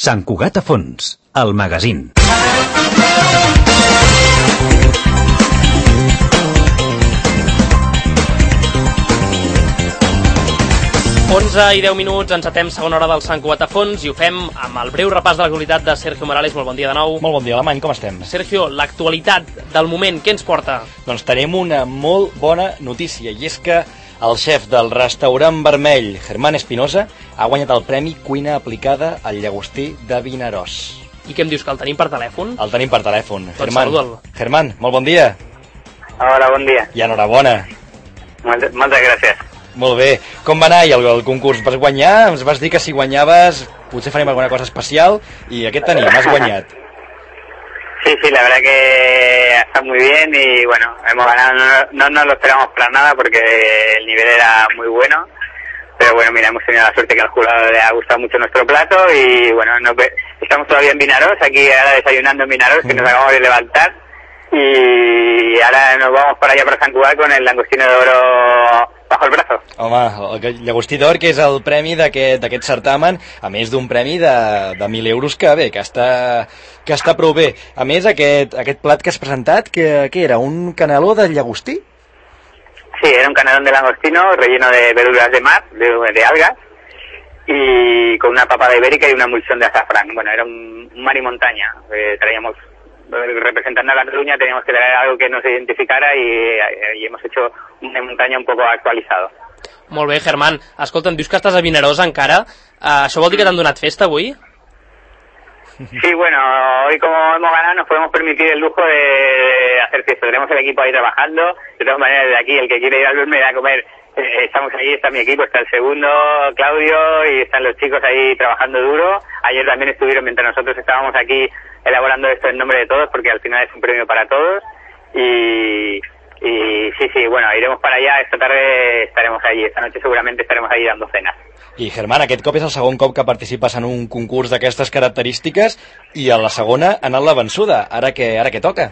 Sant Cugat a fons, el magazín. I 10 minuts, encetem segona hora del Sant Cugat a fons i ho fem amb el breu repàs de l'actualitat de Sergio Morales. Molt bon dia de nou. Molt bon dia, Alemany, com estem? Sergio, l'actualitat del moment, què ens porta? Doncs tenim una molt bona notícia, i és que el xef del restaurant vermell, Germán Espinosa, ha guanyat el Premi Cuina Aplicada al Llagostí de Vinaròs. I què em dius, que el tenim per telèfon? El tenim per telèfon. Doncs Germán, molt bon dia. Hola, bon dia. I enhorabona. Moltes gràcies. Molt bé. Com va anar el concurs? Vas guanyar? Ens vas dir que si guanyaves potser farem alguna cosa especial y aquí tenim, has guanyat. Sí, la verdad que está muy bien y bueno, hemos ganado, no nos lo esperamos para nada porque el nivel era muy bueno, pero bueno, mira, hemos tenido la suerte que al jurado le ha gustado mucho nuestro plato y bueno, estamos todavía en Vinaròs, aquí ahora desayunando en Vinaròs, que nos acabamos de levantar y ahora nos vamos para allá para Sant Cugat con el langostino de oro bajo el brazo. Home, el Llagostí d'Or, que és el premi d'aquest certamen, a més d'un premi de 1.000 euros que bé, que està prou bé. A més, aquest plat que has presentat, què era? Un caneló de llagostí? Sí, era un canelón de langostino relleno de verduras de mar, de algas, y con una papa de ibérica y una emulsión de azafrán. Bueno, era un mar y montaña. Traíamos, representando a Cataluña, teníamos que traer algo que nos identificara y hemos hecho una montaña un poco actualizado. Molt bé, Germán. Escolta, em dius que estàs a Vinaròs encara. Això vol dir que t'han donat festa avui? Sí, bueno, hoy como hemos ganado nos podemos permitir el lujo de hacer fiesta. Tenemos el equipo ahí trabajando. De todas maneras, desde aquí, el que quiere ir al verme a comer, estamos ahí, está mi equipo, está el segundo, Claudio, y están los chicos ahí trabajando duro. Ayer también estuvieron, mientras nosotros estábamos aquí elaborando esto en nombre de todos, porque al final es un premio para todos. Y sí, bueno, iremos para allá, esta tarde estaremos allí, esta noche seguramente estaremos allí dando cenas. I Germán, aquest cop és el segon cop que participes en un concurs d'aquestes característiques i a la segona ha anat la vençuda. Ara què toca?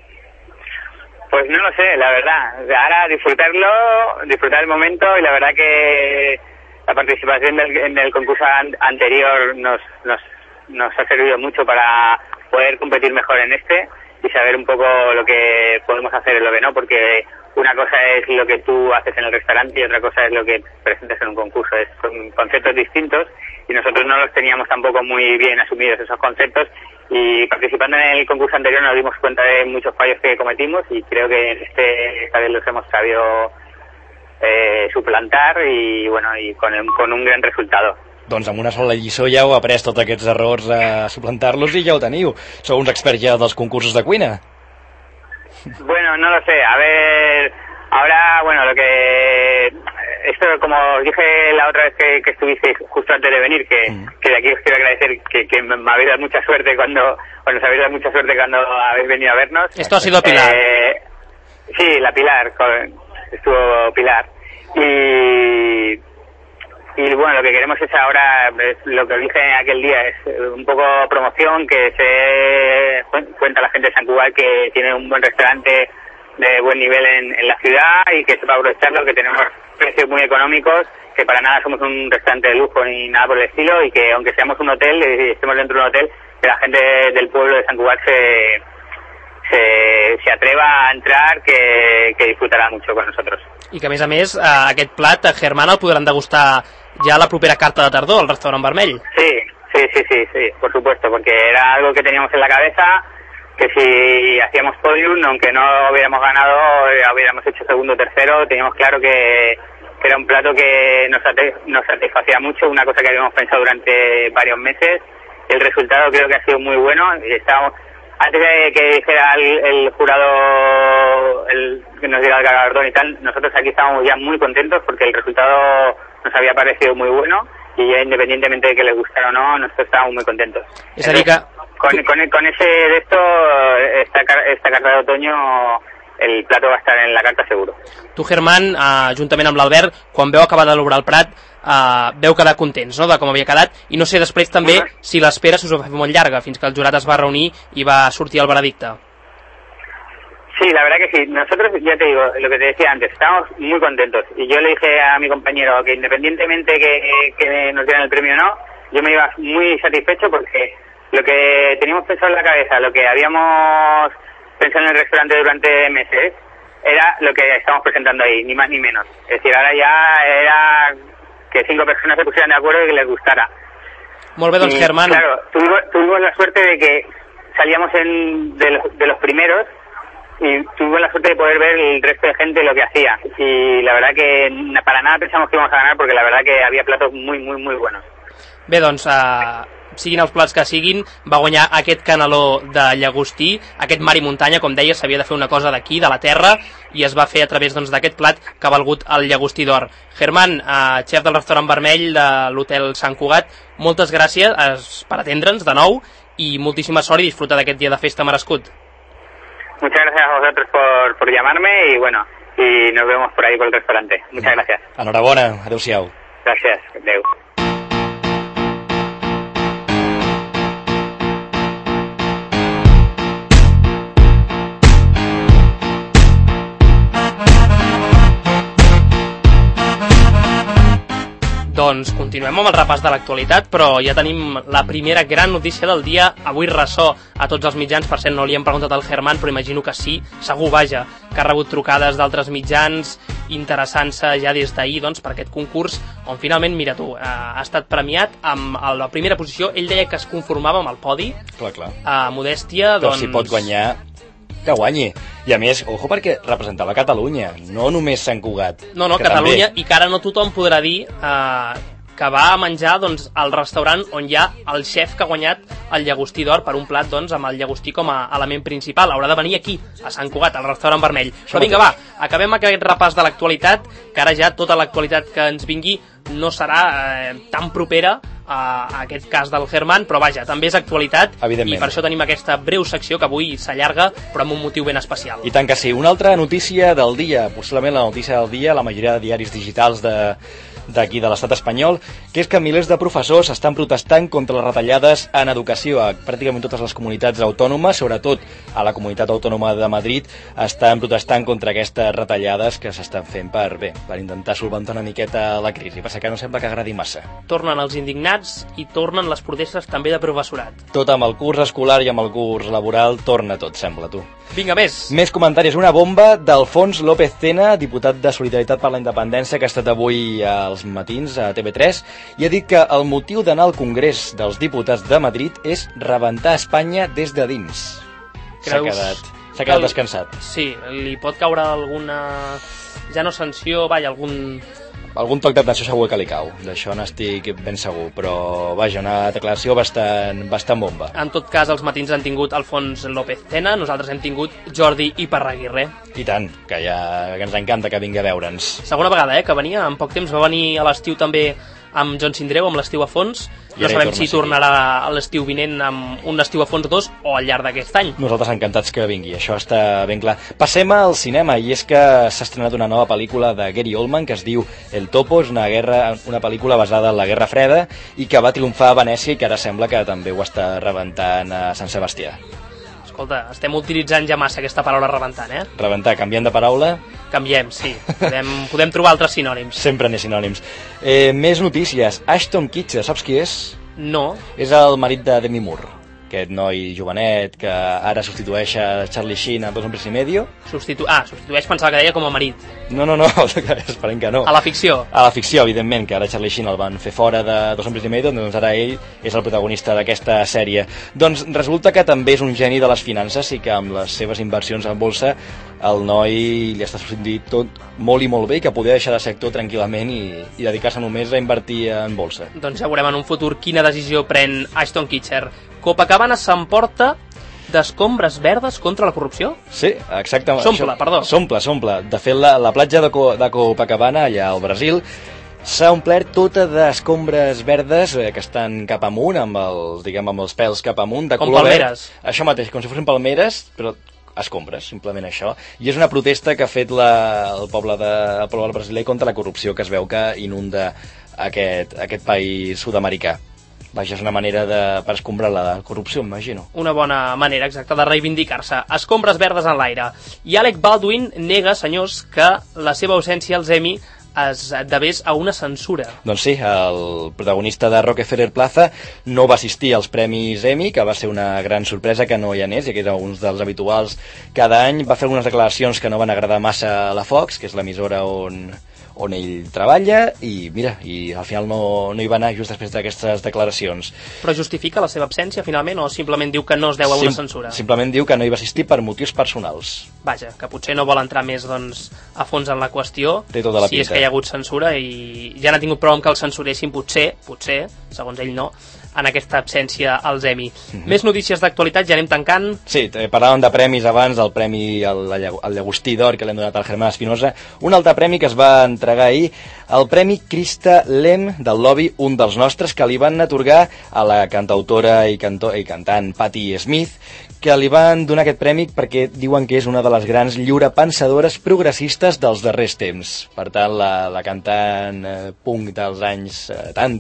Pues no lo sé, la verdad. Ahora disfrutar el momento, y la verdad que la participación en el concurso anterior nos ha servido mucho para poder competir mejor en este y saber un poco lo que podemos hacer y lo que no, porque una cosa es lo que tú haces en el restaurante y otra cosa es lo que presentas en un concurso. Son conceptos distintos y nosotros no los teníamos tampoco muy bien asumidos esos conceptos, y participando en el concurso anterior nos dimos cuenta de muchos fallos que cometimos y creo que esta vez los hemos sabido suplantar y bueno, y con un gran resultado. Doncs amb una sola lliçó ja heu après tots aquests errors a suplantar-los i ja ho teniu. Sou uns experts ja dels concursos de cuina. Bueno, no lo sé. A ver, ahora, bueno, esto, como os dije la otra vez que estuvisteis justo antes de venir, que de aquí os quiero agradecer que me habéis dado mucha suerte cuando habéis venido a vernos. Esto ha sido Pilar. Sí, la Pilar, estuvo Pilar. Y bueno, lo que queremos es ahora, lo que dije aquel día, es un poco promoción, que se cuenta la gente de Sant Cugat que tiene un buen restaurante de buen nivel en la ciudad y que sepa aprovecharlo, que tenemos precios muy económicos, que para nada somos un restaurante de lujo ni nada por el estilo, y que aunque seamos un hotel, estemos dentro de un hotel, que la gente del pueblo de Sant Cugat se atreva a entrar, que disfrutarà mucho con nosotros. I que a més, aquest plat, Germán, el podran degustar ja a la propera carta de tardor al restaurant vermell. Sí, por supuesto, porque era algo que teníamos en la cabeza, que si hacíamos podium, aunque no hubiéramos ganado, hubiéramos hecho segundo o tercero, teníamos claro que era un plato que nos satisfacía mucho, una cosa que habíamos pensado durante varios meses. El resultado creo que ha sido muy bueno. Antes de que dijera el jurado, que nos diera el galardón y tal, nosotros aquí estábamos ya muy contentos porque el resultado nos había parecido muy bueno, y ya independientemente de que les gustara o no, nosotros estábamos muy contentos. Con ese de esto, esta carta de otoño, el plato va a estar en la carta seguro. Tu, Germán, juntament amb l'Albert, quan veu acabar d'elaborar el plat, veu quedar contents, no?, de com havia quedat, i no sé després també si l'espera se us va fer molt llarga fins que el jurat es va reunir i va sortir el veredicte. Sí, la verdad que sí. Nosotros, ya te digo, lo que te decía antes, estamos muy contentos. Y yo le dije a mi compañero que independientemente que nos dieran el premio o no, yo me iba muy satisfecho porque lo que teníamos pensado en la cabeza, lo que habíamos pensado en el restaurante durante meses, era lo que estamos presentando ahí, ni más ni menos. Es decir, ahora ya era que 5 personas se pusieran de acuerdo y que les gustara. Molt bé, doncs, Germán. Claro, tuvimos la suerte de que salíamos de los primeros y tuvimos la suerte de poder ver el resto de gente lo que hacía. Y la verdad que para nada pensamos que íbamos a ganar porque la verdad que había platos muy, muy, muy buenos. Bé, doncs, siguin els plats que siguin, va guanyar aquest caneló de llagostí, aquest mar i muntanya, com deia, s'havia de fer una cosa d'aquí, de la terra, i es va fer a través d'aquest plat que ha valgut el llagostí d'or. Germán, xef del restaurant vermell de l'hotel Sant Cugat, moltes gràcies per atendre'ns de nou i moltíssima sort i disfrutar d'aquest dia de festa merescut. Muchas gracias a vosotros por llamarme y bueno, y nos vemos por ahí por el restaurante. Muchas gracias. Enhorabona, adeu-siau. Gracias, adeu. Doncs continuem amb el repàs de l'actualitat, però ja tenim la primera gran notícia del dia. Avui ressò a tots els mitjans, per cert no li hem preguntat al Germán, però imagino que sí, segur, vaja, que ha rebut trucades d'altres mitjans interessant-se ja des d'ahir doncs, per aquest concurs, on finalment, mira tu, ha estat premiat amb la primera posició. Ell deia que es conformava amb el podi, clar. A modèstia, però doncs... si pot guanyar, que guanyi. I a més, ojo, perquè representava Catalunya, no només Sant Cugat. No, Catalunya, també. I que ara no tothom podrà dir que va a menjar doncs, al restaurant on hi ha el xef que ha guanyat el llagostí d'or per un plat doncs, amb el llagostí com a element principal. Haurà de venir aquí, a Sant Cugat, al restaurant vermell. Però vinga, va, acabem aquest repàs de l'actualitat, que ara ja tota l'actualitat que ens vingui no serà tan propera a aquest cas del Germán, però vaja, també és actualitat i per això tenim aquesta breu secció que avui s'allarga, però amb un motiu ben especial. I tant que sí. Una altra notícia del dia, possiblement la notícia del dia, la majoria de diaris digitals d'aquí de l'estat espanyol, que és que milers de professors estan protestant contra les retallades en educació a pràcticament totes les comunitats autònomes, sobretot a la comunitat autònoma de Madrid, estan protestant contra aquestes retallades que s'estan fent per intentar solventar una miqueta la crisi. Passa que no sembla que agradi massa. Tornen els indignats i tornen les protestes també de professorat. Tot amb el curs escolar i amb el curs laboral torna tot, sembla, tu. Vinga, més. Més comentaris. Una bomba d'Alfons López Tena, diputat de Solidaritat per la Independència, que ha estat avui als matins a TV3, i ha dit que el motiu d'anar al Congrés dels Diputats de Madrid és rebentar Espanya des de dins. S'ha quedat descansat. Sí, li pot caure alguna... ja no sanció, algun toc d'atenció segur que li cau, d'això n'estic ben segur, però vaja, una declaració bastant bomba. En tot cas, els matins han tingut Alfons López Tena, nosaltres hem tingut Jordi Iparraguirre. I tant, que ens encanta que vingui a veure'ns. Segona vegada, que venia, en poc temps va venir a l'estiu també amb Joan Sindreu, amb l'estiu a fons. No sabem si tornarà a l'estiu vinent amb un estiu a fons 2 o al llarg d'aquest any. Nosaltres encantats que vingui, això està ben clar. Passem al cinema, i és que s'ha estrenat una nova pel·lícula de Gary Oldman que es diu El Topo, és una pel·lícula basada en la Guerra Freda i que va triomfar a Venècia i que ara sembla que també ho està rebentant a Sant Sebastià. Escolta, estem utilitzant ja massa aquesta paraula rebentant, Rebentar, canviant de paraula? Canviem, sí. Podem trobar altres sinònims. Sempre n'hi ha sinònims. Més notícies. Ashton Kutcher, saps qui és? No. És el marit de Demi Moore, aquest noi jovenet que ara substitueix a Charlie Sheen a Dos hombres y medio. Substitueix, pensava que deia com a marit. No, esperem que no. A la ficció? A la ficció, evidentment, que ara Charlie Sheen el van fer fora de Dos hombres y medio, doncs ara ell és el protagonista d'aquesta sèrie. Doncs resulta que també és un geni de les finances i que amb les seves inversions en bolsa el noi li està succeint tot molt i molt bé i que podia deixar de ser actor tranquil·lament i dedicar-se només a invertir en bolsa. Doncs ja veurem en un futur quina decisió pren Ashton Kutcher. Copacabana s'emporta d'escombres verdes contra la corrupció? Sí, exactament. S'omple. De fet, la platja de Copacabana, allà al Brasil, s'ha omplert tota d'escombres verdes que estan cap amunt, amb els pèls cap amunt, de color verd. Com palmeres. Això mateix, com si fossin palmeres, però escombres, simplement això. I és una protesta que ha fet el poble brasiler contra la corrupció que es veu que inunda aquest país sud-americà. Vaja, és una manera per escombrar la corrupció, imagino. Una bona manera, exacta, de reivindicar-se. Escombres verdes en l'aire. I Alec Baldwin nega, senyors, que la seva ausència als Emmy es devés a una censura. Doncs sí, el protagonista de Rockefeller Plaza no va assistir als Premis Emmy, que va ser una gran sorpresa que no hi anés, ja que era un dels habituals cada any. Va fer algunes declaracions que no van agradar massa a la Fox, que és l'emissora on ell treballa, i mira, i al final no hi va anar just després d'aquestes declaracions. Però justifica la seva absència finalment o simplement diu que no es deu a una censura? Simplement diu que no hi va assistir per motius personals. Vaja, que potser no vol entrar més doncs, a fons en la qüestió. Té tota la si pinta. És que hi ha hagut censura i ja n'ha tingut prou amb que el censuressin, potser, segons ell no, en aquesta absència als Emmy. Més notícies d'actualitat, ja anem tancant. Sí, parlàvem de premis abans, del premi al Llagostí d'Or que l'hem donat al Germán Espinosa. Un altre premi que es va entregar ahir, el Premi Krista Lem del Lobby, un dels nostres, que li van atorgar a la cantautora i cantant Patti Smith, que li van donar aquest premi perquè diuen que és una de les grans lliurepensadores progressistes dels darrers temps. Per tant, la cantant punk dels anys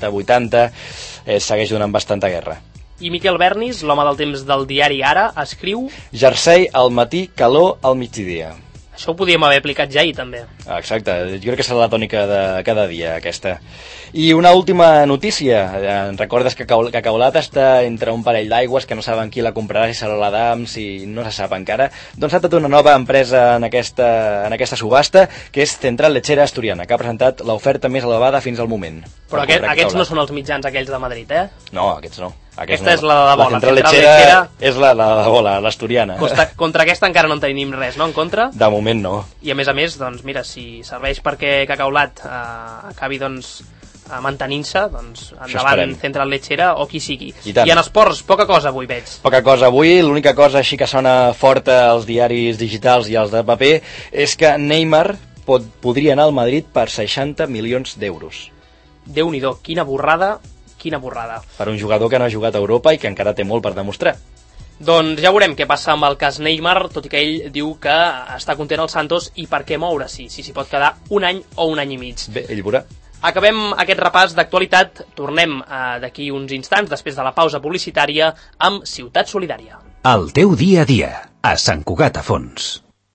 70-80 segueix donant bastanta guerra. I Miquel Bernis, l'home del temps del diari Ara, escriu... Jersei al matí, calor al migdia. Això ho podíem haver aplicat ja ahir, també. Exacte, jo crec que serà la tònica de cada dia, aquesta. I una última notícia. Recordes que Cacaulat està entre un parell d'aigües que no saben qui la comprarà, si serà l'Adam, si no se sap encara. Doncs ha estat una nova empresa en aquesta subhasta, que és Central Lechera Asturiana, que ha presentat l'oferta més elevada fins al moment. Però aquests no són els mitjans aquells de Madrid, eh? No, aquests no. Aquesta és la de debò, la Central Lechera és la de debò, l'asturiana. Contra aquesta encara no en tenim res, no? En contra? De moment no. I a més, doncs mira, si serveix perquè Cacaulat acabi doncs mantenint-se, doncs endavant Central Lechera o qui sigui. I en esports, poca cosa avui veig. Poca cosa avui, l'única cosa així que sona forta als diaris digitals i als de paper és que Neymar podria anar al Madrid per 60 milions d'euros. Déu-n'hi-do, quina borrada. Quina borrada. Per un jugador que no ha jugat a Europa i que encara té molt per demostrar. Doncs ja veurem què passa amb el cas Neymar, tot i que ell diu que està content al Santos i per què moure-s'hi, si s'hi pot quedar un any o un any i mig. Bé, ell veurà. Acabem aquest repàs d'actualitat, tornem d'aquí uns instants, després de la pausa publicitària, amb Ciutat Solidària. El teu dia a dia, a Sant Cugat a Fons.